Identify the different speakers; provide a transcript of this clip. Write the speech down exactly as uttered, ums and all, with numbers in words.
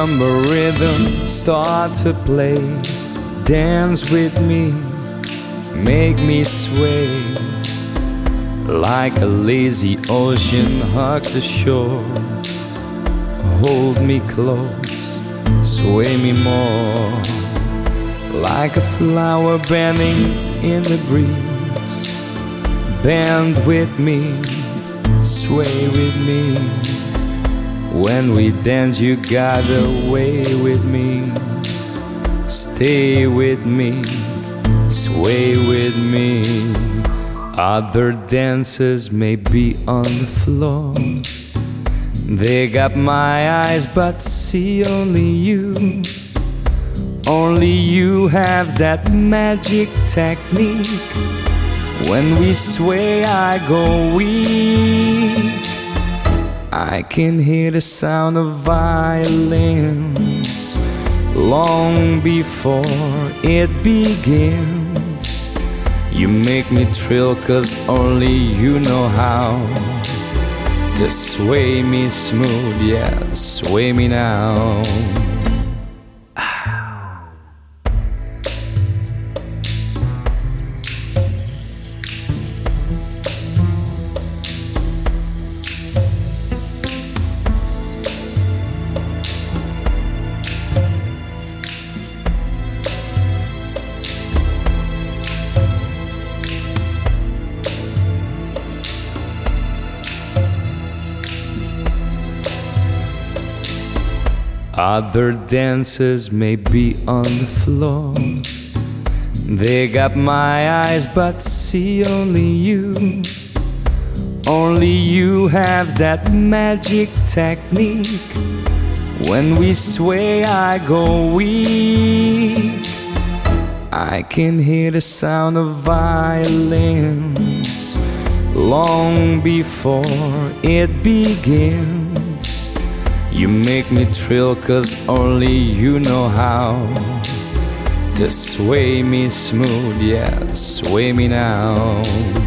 Speaker 1: marimba rhythm start to play. Dance with me, make me sway, like a lazy ocean hugs the shore. Hold me close, sway me more, like a flower bending in the breeze. Bend with me, sway with me. When we dance you got away with me. Stay with me, sway with me. Other dancers may be on the floor. They got my eyes but see only you. Only you have that magic technique. When we sway I go weak. I can hear the sound of violins long before it begins. You make me thrill cause only you know how to sway me smooth, yeah, sway me now. Other dancers may be on the floor. They got my eyes but see only you. Only you have that magic technique. When we sway I go weak. I can hear the sound of violins long before it begins. You make me thrill cause only you know how to sway me smooth, yeah, sway me now.